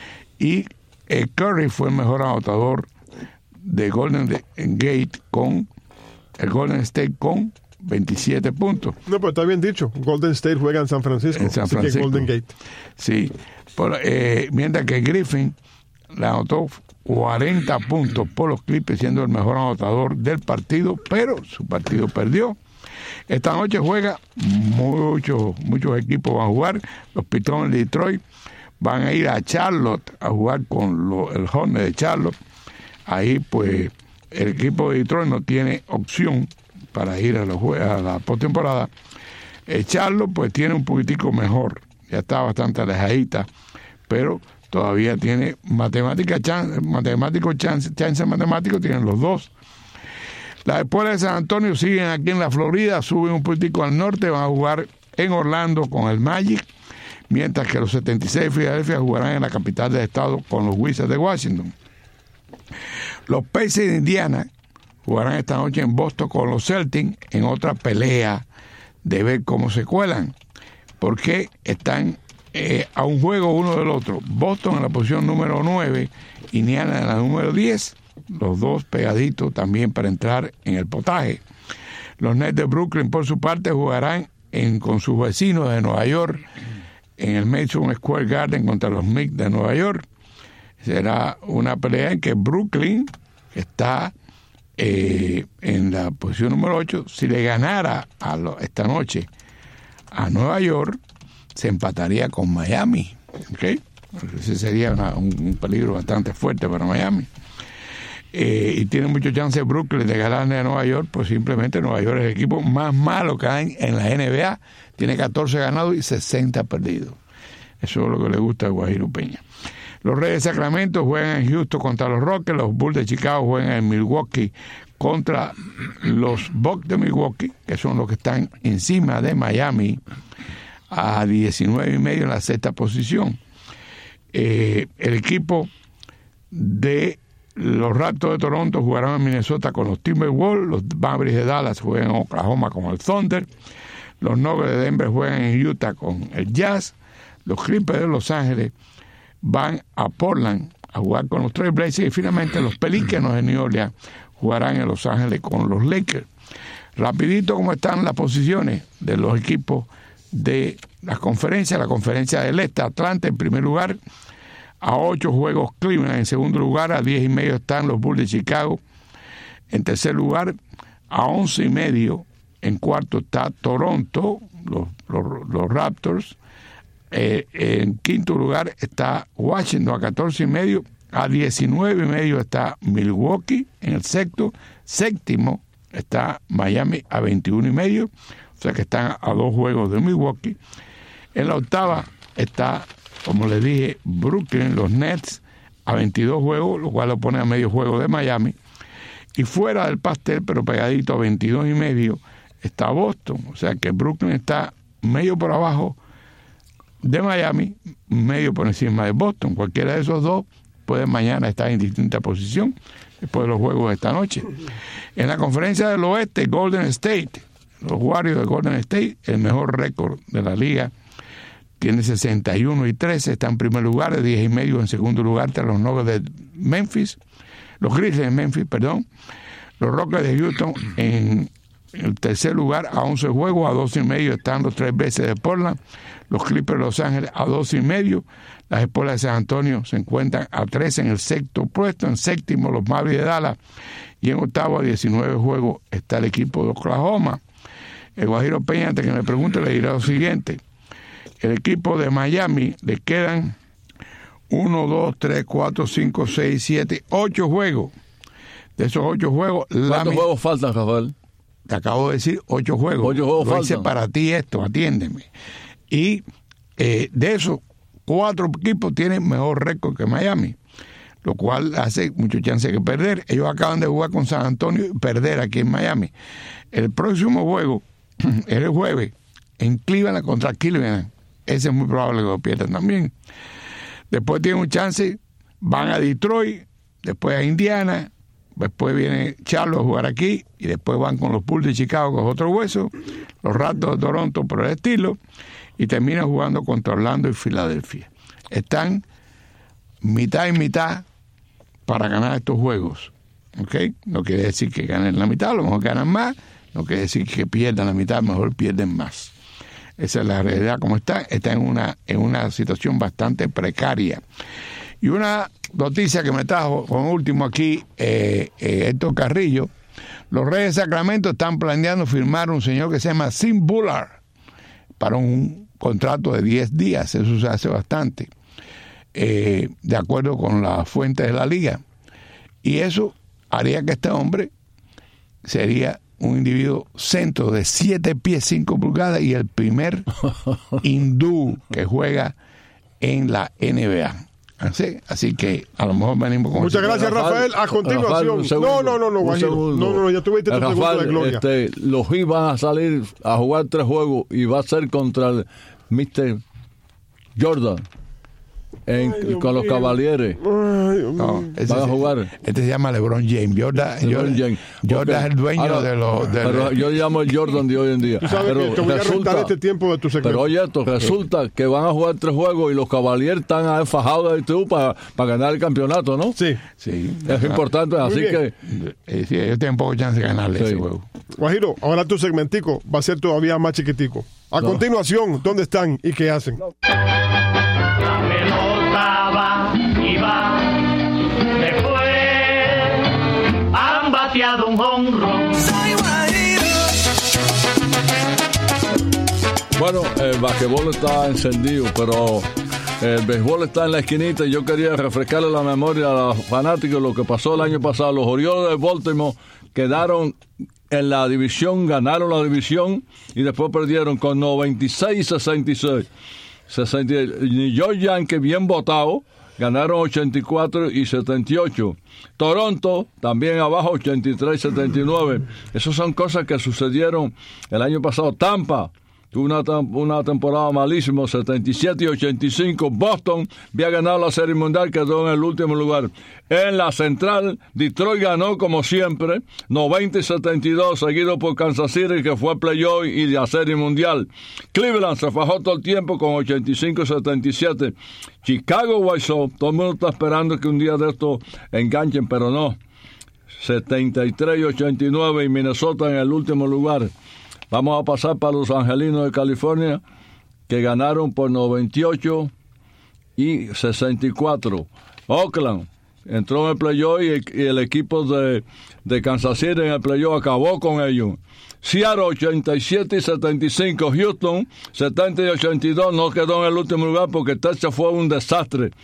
y eh, Curry fue el mejor anotador de Golden Gate con el Golden State con veintisiete puntos. No, pero está bien dicho. Golden State juega en San Francisco. En San Francisco. Así que Golden Gate. Sí. Por, eh, mientras que Griffin le anotó cuarenta puntos por los Clippers, siendo el mejor anotador del partido, pero su partido perdió. Esta noche juega muchos muchos equipos van a jugar. Los Pistones de Detroit van a ir a Charlotte a jugar con lo, el Hornet de Charlotte. Ahí pues el equipo de Detroit no tiene opción para ir a, los, a la postemporada. Eh, Charlotte pues tiene un poquitico mejor, ya está bastante alejadita, pero todavía tiene matemática chance, matemático chance, chance matemático tienen los dos. Las Espuelas de San Antonio siguen aquí en la Florida, suben un poquitico al norte, van a jugar en Orlando con el Magic, mientras que los setenta y seis de Filadelfia jugarán en la capital del estado con los Wizards de Washington. Los Pacers de Indiana jugarán esta noche en Boston con los Celtics en otra pelea de ver cómo se cuelan, porque están eh, a un juego uno del otro. Boston en la posición número nueve, Indiana en la número diez, los dos pegaditos también para entrar en el potaje. Los Nets de Brooklyn, por su parte, jugarán en, con sus vecinos de Nueva York en el Madison Square Garden contra los Knicks de Nueva York. Será una pelea en que Brooklyn está eh, en la posición número ocho. Si le ganara a lo, esta noche a Nueva York, se empataría con Miami. ¿Okay? Ese sería una, un, un peligro bastante fuerte para Miami. Eh, y tiene mucho chance Brooklyn de ganarle a Nueva York, pues simplemente Nueva York es el equipo más malo que hay en la N B A. Tiene catorce ganados y sesenta perdidos. Eso es lo que le gusta a Guajiro Peña. Los Reyes de Sacramento juegan en Houston contra los Rockets. Los Bulls de Chicago juegan en Milwaukee contra los Bucks de Milwaukee, que son los que están encima de Miami a diecinueve y medio en la sexta posición. Eh, el equipo de los Raptors de Toronto jugarán en Minnesota con los Timberwolves. Los Mavericks de Dallas juegan en Oklahoma con el Thunder. Los Nuggets de Denver juegan en Utah con el Jazz. Los Clippers de Los Ángeles van a Portland a jugar con los Trail Blazers. Y finalmente los Pelícanos de New Orleans jugarán en Los Ángeles con los Lakers. Rapidito, ¿cómo están las posiciones de los equipos de las conferencias? La conferencia del Este, Atlanta en primer lugar, a ocho juegos Cleveland. En segundo lugar, a diez y medio están los Bulls de Chicago. En tercer lugar, a once y medio, en cuarto está Toronto, los, los, los Raptors. Eh, en quinto lugar está Washington a catorce y medio. A diecinueve y medio está Milwaukee en el sexto. Séptimo está Miami a veintiuno y medio. O sea que están a dos juegos de Milwaukee. En la octava está, como les dije, Brooklyn, los Nets, a veintidós juegos, lo cual lo pone a medio juego de Miami. Y fuera del pastel, pero pegadito a veintidós y medio, está Boston. O sea que Brooklyn está medio por abajo de Miami, medio por encima de Boston. Cualquiera de esos dos puede mañana estar en distinta posición después de los juegos de esta noche. En la conferencia del oeste, Golden State, los Warriors de Golden State, el mejor récord de la liga, tiene sesenta y uno y trece, está en primer lugar, de diez y medio en segundo lugar, están los Nuggets de Memphis, los Grizzlies de Memphis, perdón, los Rockets de Houston en el tercer lugar a once juegos, a doce y medio están los tres veces de Portland, los Clippers de Los Ángeles a doce y medio, las Espuelas de San Antonio se encuentran a trece en el sexto puesto, en séptimo los Mavericks de Dallas, y en octavo a diecinueve juegos está el equipo de Oklahoma. El Guajiro Peña, antes que me pregunte, le dirá lo siguiente: el equipo de Miami le quedan uno, dos, tres, cuatro, cinco, seis, siete, ocho juegos. De esos ocho juegos... ¿Cuántos mi... juegos faltan, Rafael? Te acabo de decir ocho juegos. Ocho juegos Lo faltan. hice para ti esto, atiéndeme. Y eh, de esos, cuatro equipos tienen mejor récord que Miami, lo cual hace mucho chance de perder. Ellos acaban de jugar con San Antonio y perder aquí en Miami. El próximo juego es el jueves en Cleveland contra Cleveland. Ese es muy probable que lo pierdan también. Después tienen un chance, van a Detroit, después a Indiana, después viene Charlotte a jugar aquí, y después van con los Bulls de Chicago, con otro hueso, los Raptors de Toronto por el estilo, y terminan jugando contra Orlando y Filadelfia. Están mitad y mitad para ganar estos juegos. ¿Ok? No quiere decir que ganen la mitad, a lo mejor ganan más, no quiere decir que pierdan la mitad, a lo mejor pierden más. Esa es la realidad como está. Está en una, en una situación bastante precaria. Y una noticia que me trajo, con último aquí, eh, eh, Héctor Carrillo. Los Reyes de Sacramento están planeando firmar un señor que se llama Sim Bullard para un contrato de diez días. Eso se hace bastante, eh, de acuerdo con las fuentes de la liga. Y eso haría que este hombre sería un individuo centro de siete pies cinco pulgadas y el primer hindú que juega en la N B A. Así, así que a lo mejor venimos con... Muchas gracias, Rafael. A continuación... Rafael, no, no, no, no, Guajiro. No, no, ya tuviste tu segundo de gloria. Este, los Heat van a salir a jugar tres juegos y va a ser contra el mister Jordan. En, Ay, con los mío. Caballeros. Ay, No, ese van a se- jugar. Este se llama LeBron James. Jordan, LeBron Jordan, James. Jordan Porque- es el dueño ahora, de los... de pero los- yo llamo el Jordan de hoy en día. Tú sabes pero que te voy a resulta, rentar este tiempo de tu segmento. pero oye esto, resulta que van a jugar tres juegos y los Caballeros están ahí fajados de tú para, para ganar el campeonato, ¿no? Sí. Sí, Es importante, así bien. que... Eh, sí, ellos tienen poco chance de ganarle Sí. ese juego. Guajiro, ahora tu segmentico va a ser todavía más chiquitico. A No. continuación, ¿dónde están y qué hacen? La pelota va y va, después han bateado un jonrón. Bueno, el basquetbol está encendido, pero el béisbol está en la esquinita y yo quería refrescarle la memoria a los fanáticos de lo que pasó el año pasado. Los Orioles de Baltimore quedaron en la división, ganaron la división y después perdieron con noventa y seis sesenta y seis. sesenta y seis. New York Yankees, bien votado, ganaron ochenta y cuatro y setenta y ocho. Toronto, también abajo, ochenta y tres setenta y nueve. Esas son cosas que sucedieron el año pasado. Tampa tuvo una, tem- una temporada malísima, setenta y siete y ochenta y cinco. Boston había ganado la Serie Mundial, quedó en el último lugar. En la central, Detroit ganó como siempre, noventa y setenta y dos, seguido por Kansas City, que fue playoff y la Serie Mundial. Cleveland se fajó todo el tiempo con ochenta y cinco setenta y siete. Chicago White Sox, todo el mundo está esperando que un día de esto enganchen, pero no. setenta y tres y ochenta y nueve y Minnesota en el último lugar. Vamos a pasar para los Angelinos de California, que ganaron por noventa y ocho y sesenta y cuatro. Oakland entró en el playoff y el, y el equipo de, de Kansas City en el playoff acabó con ellos. Seattle ochenta y siete y setenta y cinco. Houston setenta y ochenta y dos, no quedó en el último lugar porque Texas fue un desastre.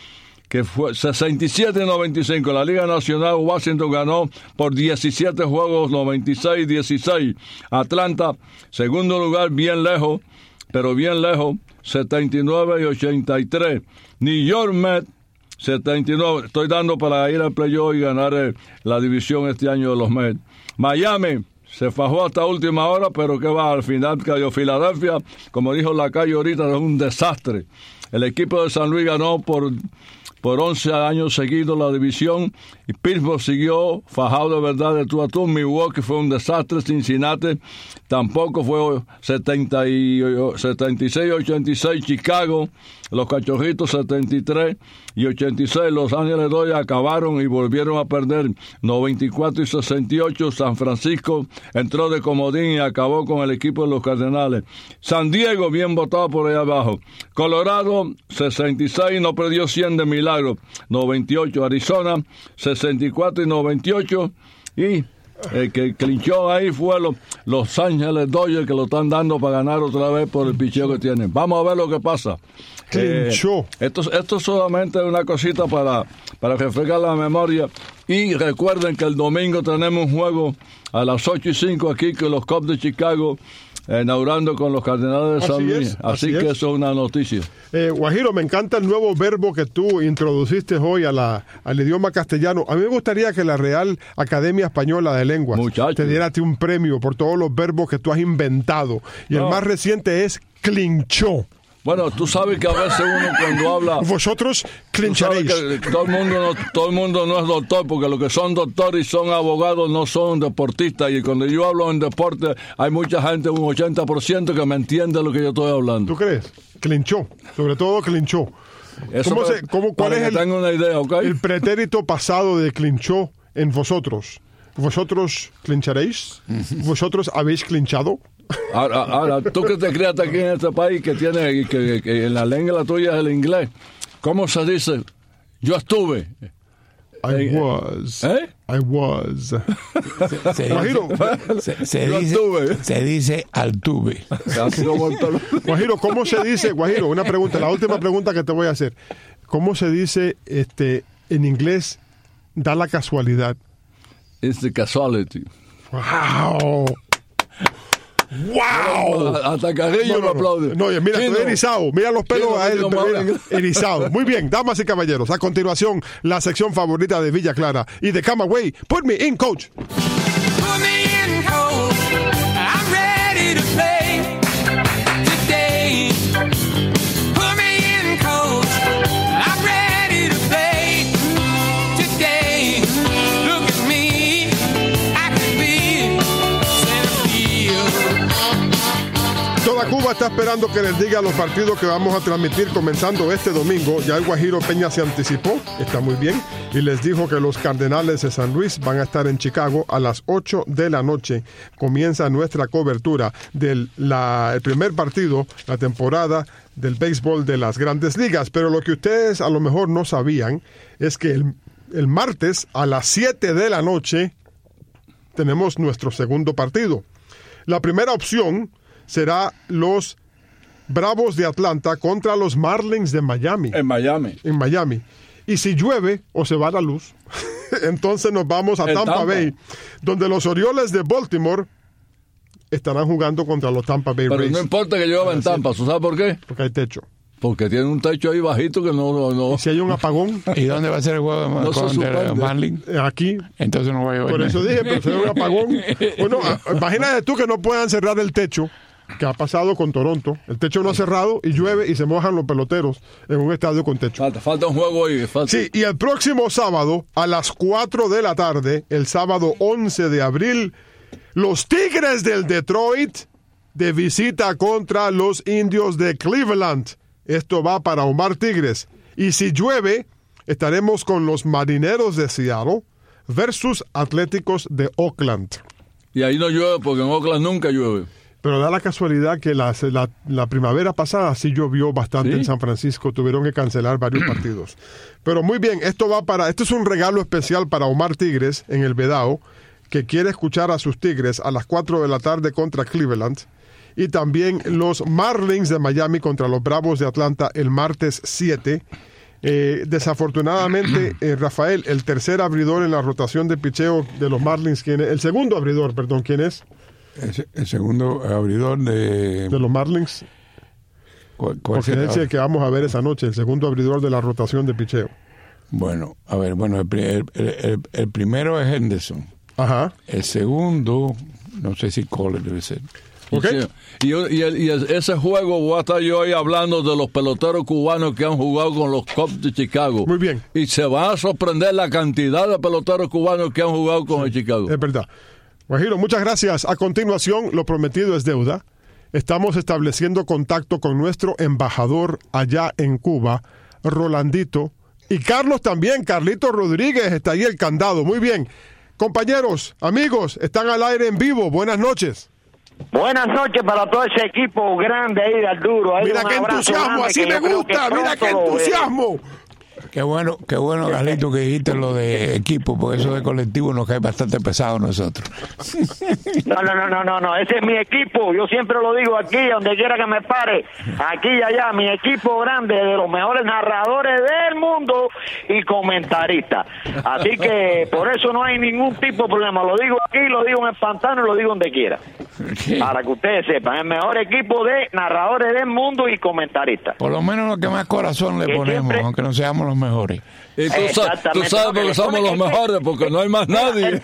que fue sesenta y siete a noventa y cinco. La Liga Nacional, Washington ganó por diecisiete juegos, noventa y seis a dieciséis. Atlanta, segundo lugar, bien lejos, pero bien lejos, setenta y nueve y ochenta y tres. New York Mets, setenta y nueve. Estoy dando para ir al playoff y ganar eh, la división este año de los Mets. Miami se fajó hasta última hora, pero que va, al final cayó. Filadelfia, como dijo la calle ahorita, es un desastre. El equipo de San Luis ganó por, por once años seguidos la división, y Pittsburgh siguió fajado de verdad de tú a tú. Milwaukee fue un desastre. Cincinnati tampoco, fue setenta y seis a ochenta y seis. Chicago, los Cachorritos setenta y tres y ochenta y seis. Los Ángeles Dodgers acabaron y volvieron a perder noventa y cuatro y sesenta y ocho. San Francisco entró de comodín y acabó con el equipo de los Cardenales. San Diego, bien votado por ahí abajo. Colorado, sesenta y seis, no perdió cien de milagro, noventa y ocho. Arizona, sesenta y cuatro y noventa y ocho. Y el que clinchó ahí fue los, los Ángeles Dodgers, que lo están dando para ganar otra vez por el picheo que tienen. Vamos a ver lo que pasa. Clinchó. Eh, esto, esto solamente es una cosita para, para refrescar la memoria. Y recuerden que el domingo tenemos un juego a las ocho y cinco aquí con los Cubs de Chicago, inaugurando con los Cardenales de San Luis. Así, así que es. Eso es una noticia. Eh, Guajiro, me encanta el nuevo verbo que tú introduciste hoy a la, al idioma castellano. A mí me gustaría que la Real Academia Española de Lenguas Muchacho. te diera a ti un premio por todos los verbos que tú has inventado. Y no. el más reciente es clinchó. Bueno, tú sabes que a veces uno cuando habla... Vosotros clincharéis. Todo el mundo no, todo el mundo no es doctor, porque los que son doctores y son abogados no son deportistas. Y cuando yo hablo en deporte, hay mucha gente, un ochenta por ciento, que me entiende lo que yo estoy hablando. ¿Tú crees? Clinchó. Sobre todo clinchó. Eso ¿Cómo para, se, cómo, ¿Cuál es el, tengo una idea, ¿okay? el pretérito pasado de clinchó en vosotros? ¿Vosotros clincharéis? ¿Vosotros habéis clinchado? Ahora, ahora, tú que te criaste aquí en este país, que tiene que, que en la lengua tuya es el inglés, ¿cómo se dice? Yo estuve. I was. ¿Eh? I was. Se, se, Guajiro, se, se, dice, se dice altuve. Guajiro, ¿cómo se dice? Guajiro, una pregunta, la última pregunta que te voy a hacer. ¿Cómo se dice este en inglés da la casualidad? It's the casualty. ¡Wow! ¡Wow! Hasta Carrillo no, no, me aplaude. No, no, mira, estoy erizado. Mira los pelos a él. Erizado. Muy bien, damas y caballeros. A continuación, la sección favorita de Villa Clara y de Camagüey. Put me in, coach. Put me in, coach. I'm ready to play today. Put me in, coach. I'm ready to play today. Look at me. I can be center field. Toda Cuba está esperando que les diga los partidos que vamos a transmitir comenzando este domingo. Ya el Guajiro Peña se anticipó, está muy bien, y les dijo que los Cardenales de San Luis van a estar en Chicago a las ocho de la noche. Comienza nuestra cobertura del la, el primer partido, la temporada del béisbol de las Grandes Ligas. Pero lo que ustedes a lo mejor no sabían es que el, el martes a las siete de la noche tenemos nuestro segundo partido. La primera opción será los Bravos de Atlanta contra los Marlins de Miami. En Miami. En Miami. Y si llueve o se va la luz, entonces nos vamos a Tampa, Tampa Bay, donde los Orioles de Baltimore estarán jugando contra los Tampa Bay Pero Rays. no importa que llueva en Tampa, ¿tú sabes por qué? Porque hay techo. Porque tiene un techo ahí bajito que no... no, no. ¿Y si hay un apagón? ¿Y dónde va a ser el juego no contra los Marlins? Aquí. Entonces no va a llover. Por eso dije, pero si hay un apagón. Bueno, imagínate tú que no puedan cerrar el techo, que ha pasado con Toronto. El techo no ha cerrado y llueve y se mojan los peloteros en un estadio con techo. Falta, falta un juego ahí. Falta. Sí, y el próximo sábado a las cuatro de la tarde, el sábado once de abril, los Tigres del Detroit de visita contra los Indios de Cleveland. Esto va para Omar Tigres. Y si llueve, estaremos con los Marineros de Seattle versus Atléticos de Oakland. Y ahí no llueve porque en Oakland nunca llueve. Pero da la casualidad que la, la, la primavera pasada sí llovió bastante, ¿sí? En San Francisco. Tuvieron que cancelar varios partidos. Pero muy bien, esto va para, esto es un regalo especial para Omar Tigres en el Vedao, que quiere escuchar a sus Tigres a las cuatro de la tarde contra Cleveland. Y también los Marlins de Miami contra los Bravos de Atlanta el martes siete. Eh, desafortunadamente, eh, Rafael, el tercer abridor en la rotación de picheo de los Marlins, ¿quién es? El segundo abridor, perdón, ¿quién es? El, el segundo abridor de... De los Marlins. ¿Cuál, cuál Porque es el que vamos a ver esa noche, el segundo abridor de la rotación de picheo. Bueno, a ver, bueno, el, el, el, el primero es Henderson. Ajá. El segundo, no sé si Cole debe ser. Okay. Y, y, el, y el, ese juego voy a estar yo hoy hablando de los peloteros cubanos que han jugado con los Cubs de Chicago. Muy bien. Y se va a sorprender la cantidad de peloteros cubanos que han jugado con el Chicago. Es verdad. Guajiro, muchas gracias. A continuación, lo prometido es deuda. Estamos estableciendo contacto con nuestro embajador allá en Cuba, Rolandito. Y Carlos también, Carlito Rodríguez, está ahí el candado. Muy bien. Compañeros, amigos, están al aire en vivo. Buenas noches. Buenas noches para todo ese equipo grande ahí del Duro. Ahí Mira qué entusiasmo, así me gusta, mira qué entusiasmo. Qué bueno, qué bueno, Carlito, que dijiste lo de equipo, porque eso de colectivo nos cae bastante pesado a nosotros. No, no, no, no, no, no, ese es mi equipo, yo siempre lo digo aquí, donde quiera que me pare, aquí y allá, mi equipo grande, de los mejores narradores del mundo y comentaristas. Así que por eso no hay ningún tipo de problema, lo digo aquí, lo digo en el pantano y lo digo donde quiera. ¿Qué? Para que ustedes sepan, el mejor equipo de narradores del mundo y comentaristas. Por lo menos lo que más corazón le Que ponemos, siempre... aunque no seamos los mejores. Y tú, sa tú sabes porque somos los mejores, porque no hay más nadie.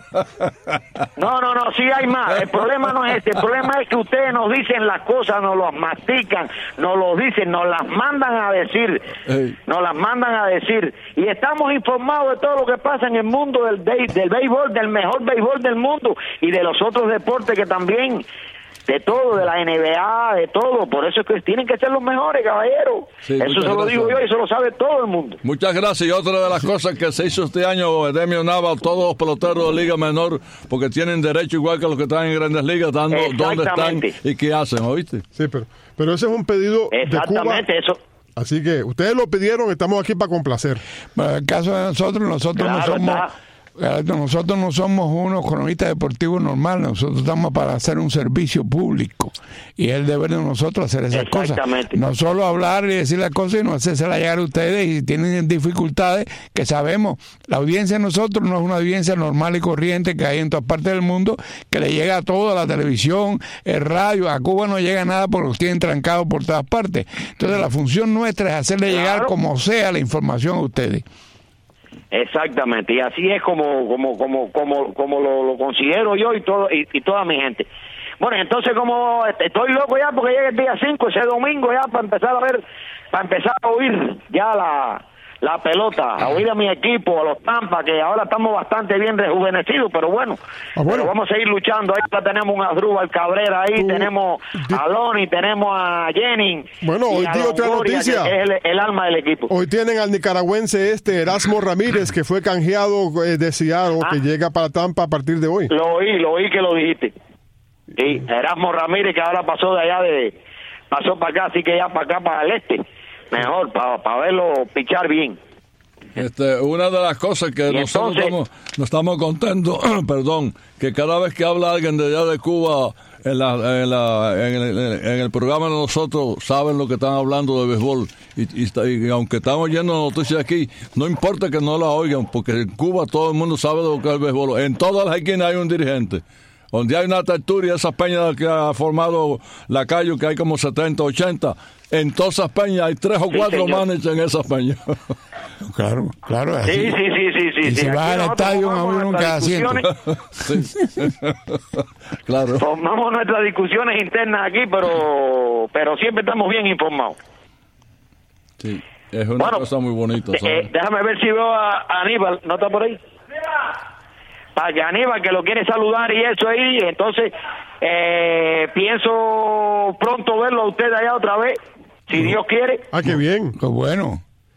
No, no, no, sí hay más. El problema no es este. El problema es que ustedes nos dicen las cosas, nos las mastican, nos lo dicen, nos las mandan a decir. Hey. Nos las mandan a decir. Y estamos informados de todo lo que pasa en el mundo del, del béisbol, del mejor béisbol del mundo y de los otros deportes que también... De todo, de la N B A, de todo. Por eso es que tienen que ser los mejores, caballeros. Sí, eso se lo gracias. digo yo y eso lo sabe todo el mundo. Muchas gracias. Y otra de las cosas que se hizo este año, Edemio Nava, todos los peloteros de Liga Menor, porque tienen derecho igual que los que están en Grandes Ligas, dando dónde están y qué hacen, ¿oíste? Sí, pero, pero ese es un pedido de Cuba. Exactamente, eso. Así que ustedes lo pidieron, estamos aquí para complacer. Bueno, en el caso de nosotros, nosotros Claro, no somos... está. Nosotros no somos unos cronistas deportivos normales, nosotros estamos para hacer un servicio público y es el deber de nosotros hacer esas cosas. No solo hablar y decir las cosas y no hacérselas llegar a ustedes y si tienen dificultades que sabemos. La audiencia de nosotros no es una audiencia normal y corriente que hay en todas partes del mundo, que le llega a todo, a la televisión, el radio. A Cuba no llega nada porque los tienen trancados por todas partes. Entonces la función nuestra es hacerle Claro. llegar como sea la información a ustedes. Exactamente, y así es como como como como como lo, lo considero yo y todo y, y toda mi gente. Bueno, entonces como estoy loco ya porque llega el día cinco, ese domingo ya para empezar a ver, para empezar a oír ya la la pelota, a oír a mi equipo, a los Tampa, que ahora estamos bastante bien rejuvenecidos, pero bueno, Ah, bueno. pero vamos a seguir luchando. Ahí ya tenemos un Asdrúbal Cabrera ahí, Tú- tenemos di- a Lonnie, tenemos a Jennings. Bueno, y hoy a di otra Longoria, noticia. que es el, el alma del equipo. Hoy tienen al nicaragüense este Erasmo Ramírez, que fue canjeado eh, de Seattle, Ah. que llega para Tampa a partir de hoy. Lo oí, lo oí que lo dijiste. Sí, Erasmo Ramírez, que ahora pasó de allá de... Pasó para acá, así que ya para acá, para el este. Mejor, para, para verlo pichar bien. Este, una de las cosas que Y nosotros entonces- estamos, nos estamos contentos, perdón, que cada vez que habla alguien de allá de Cuba en, la, en, la, en, el, en el programa de nosotros saben lo que están hablando de béisbol y, y, está- y aunque están oyendo noticias aquí, no importa que no la oigan porque en Cuba todo el mundo sabe de lo que es el béisbol. En todas las esquinas hay un dirigente. Donde hay una tertulia, esas peñas que ha formado la calle, que hay como setenta, ochenta, en todas esas peñas hay tres o Sí, cuatro señor. managers en esas peñas. Claro, claro. es Sí, así. sí, sí, sí, sí. Y sí. si Aquí vas al nosotros estadio, formamos a un nuestras cada asiento. discusiones- Sí. Claro. Formamos nuestras discusiones internas aquí, pero pero siempre estamos bien informados. Sí, es una Bueno, cosa muy bonita, Eh, ¿sabes? déjame ver si veo a, a Aníbal, ¿no está por ahí? Para que Aníbal, que lo quiere saludar y eso ahí, entonces eh, pienso pronto verlo a usted allá otra vez, si Dios quiere. Ah, qué bien. Qué bueno.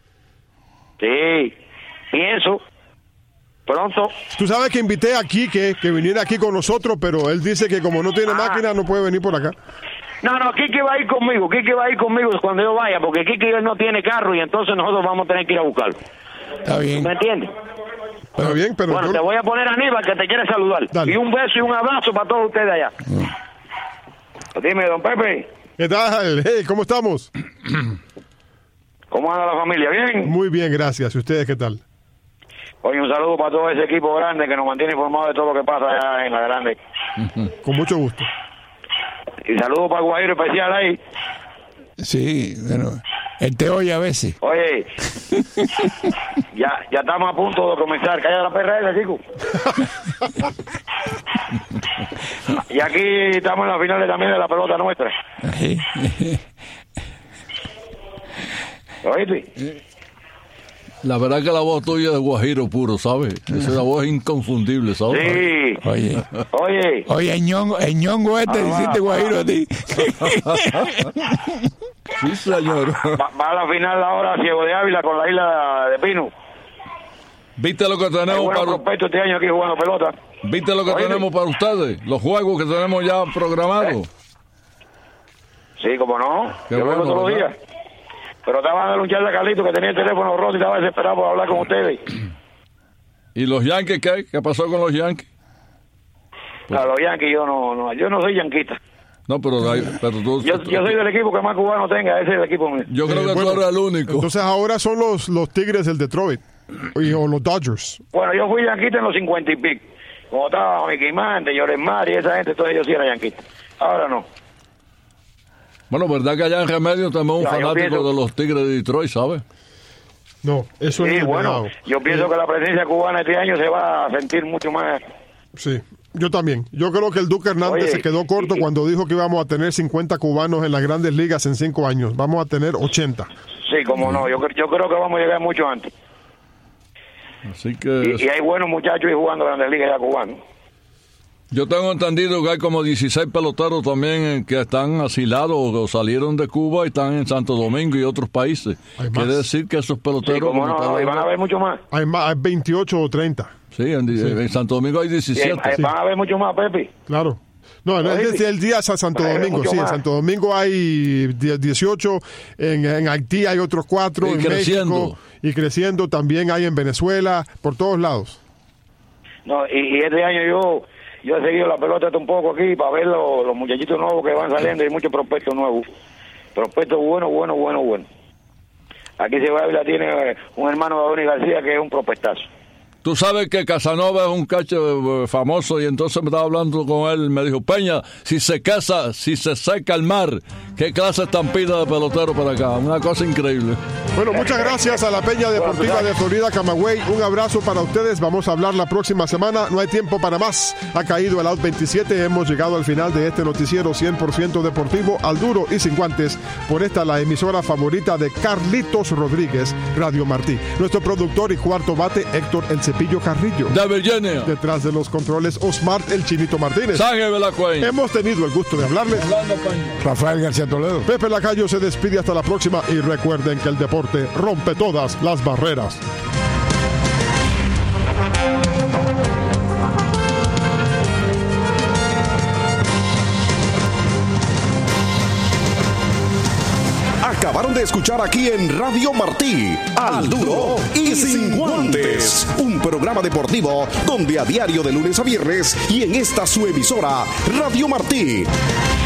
Sí, pienso pronto. Tú sabes que invité a Quique que viniera aquí con nosotros, pero él dice que como no tiene Ah. máquina no puede venir por acá. No, no, Quique va a ir conmigo, Quique va a ir conmigo cuando yo vaya, porque Quique él no tiene carro y entonces nosotros vamos a tener que ir a buscarlo. Está bien. ¿Me entiendes? Está bien, pero Bueno, yo- te voy a poner a Aníbal que te quiere saludar. Dale. Y un beso y un abrazo para todos ustedes allá. Dime, don Pepe, ¿qué tal? Hey, ¿cómo estamos? ¿Cómo anda la familia? ¿Bien? Muy bien, gracias. ¿Y ustedes qué tal? Oye, un saludo para todo ese equipo grande que nos mantiene informados de todo lo que pasa allá en la grande. Con mucho gusto. Y saludo para Guajiro especial ahí. Sí, bueno, él te oye a veces. Oye, ya ya estamos a punto de comenzar. Calla la perra esa, chico. Y aquí estamos en la final también de la pelota nuestra. ¿Oíste? La verdad que la voz tuya es de Guajiro puro, ¿sabes? Esa es la voz inconfundible, ¿sabes? Sí. Oye, Oye. oye, el ñongo, el ñongo este, Ah, hiciste va, Guajiro va. a ti. Sí, señor. Va, va a la final ahora Ciego de Ávila con la isla de Pino. ¿Viste lo que Hay tenemos buenos para prospectos este año aquí jugando pelota. ¿Viste lo que Oye. tenemos para ustedes? Los juegos que tenemos ya programados. Sí, como no. Qué Yo vengo bueno, todos los ¿verdad? días. Pero estaba dando un charla a Carlito que tenía el teléfono roto y estaba desesperado por hablar con ustedes. ¿Y los Yankees qué? ¿Qué pasó con los Yankees? A los Yankees yo no, no, yo no soy yanquista. No, pero, hay- pero tú... Yo, yo soy del equipo que más cubano tenga, ese es el equipo mío. Yo creo Eh, que bueno, tú eres el único. Entonces ahora son los, los Tigres del Detroit. Y- o los Dodgers. Bueno, yo fui yanquista en los cincuenta y pico. Cuando estaba Mickey Mantle, Llores Mar y esa gente, entonces yo sí era yanquista. Ahora no. Bueno, verdad que allá en Remedio tenemos un Ya, yo fanático pienso- de los Tigres de Detroit, ¿sabes? No, eso Sí, es bueno, bueno. yo pienso que la presencia cubana este año se va a sentir mucho más. Sí, yo también. Yo creo que el Duque Hernández Oye, se quedó corto y- cuando dijo que íbamos a tener cincuenta cubanos en las grandes ligas en cinco años. Vamos a tener ochenta. Sí, como no, yo, yo creo que vamos a llegar mucho antes. Así que Y, y hay buenos muchachos ahí jugando en Grandes Ligas ya cubanos. yo tengo entendido que hay como dieciséis peloteros también eh, que están asilados o salieron de Cuba y están en Santo Domingo y otros países. Hay más. Quiere decir que esos Sí, peloteros... como como no, tal- y van a haber mucho más. Hay, más, hay veintiocho o treinta. Sí, en, en Santo Domingo hay Sí, diecisiete. eh, van a haber mucho más, Pepe. Claro. No, no es Oye, desde el día San Santo hay Domingo. mucho Sí, en más. Santo Domingo hay die- dieciocho, en, en Haití hay otros cuatro, Y en creciendo. México y creciendo. También hay en Venezuela, por todos lados. No, y, y este año yo yo he seguido la pelota hasta un poco aquí para ver los, los muchachitos nuevos que van saliendo y muchos prospectos nuevos. Prospectos buenos, buenos, buenos, buenos. Aquí se va tiene eh, un hermano de Donny García que es un prospectazo. Tú sabes que Casanova es un catcher eh, famoso y entonces me estaba hablando con él, me dijo, Peña, si se casa, si se seca el mar, ¿qué clase de estampida de pelotero para acá? Una cosa increíble. Bueno, muchas gracias a la Peña Deportiva de Florida, Camagüey. Un abrazo para ustedes. Vamos a hablar la próxima semana. No hay tiempo para más. Ha caído el out veintisiete. Hemos llegado al final de este noticiero cien por ciento deportivo, al duro y sin guantes. Por esta, la emisora favorita de Carlitos Rodríguez, Radio Martí. Nuestro productor y cuarto bate, Héctor El Cepillo Carrillo. De Virginia. Detrás de los controles, Osmar El Chinito Martínez. Sánchez Belacuen. Hemos tenido el gusto de hablarles. Rafael García Toledo. Pepe Lacayo se despide hasta la próxima y recuerden que el deporte rompe todas las barreras. Acabaron de escuchar aquí en Radio Martí, Al Duro y Sin Guantes, un programa deportivo donde a diario de lunes a viernes y en esta su emisora, Radio Martí.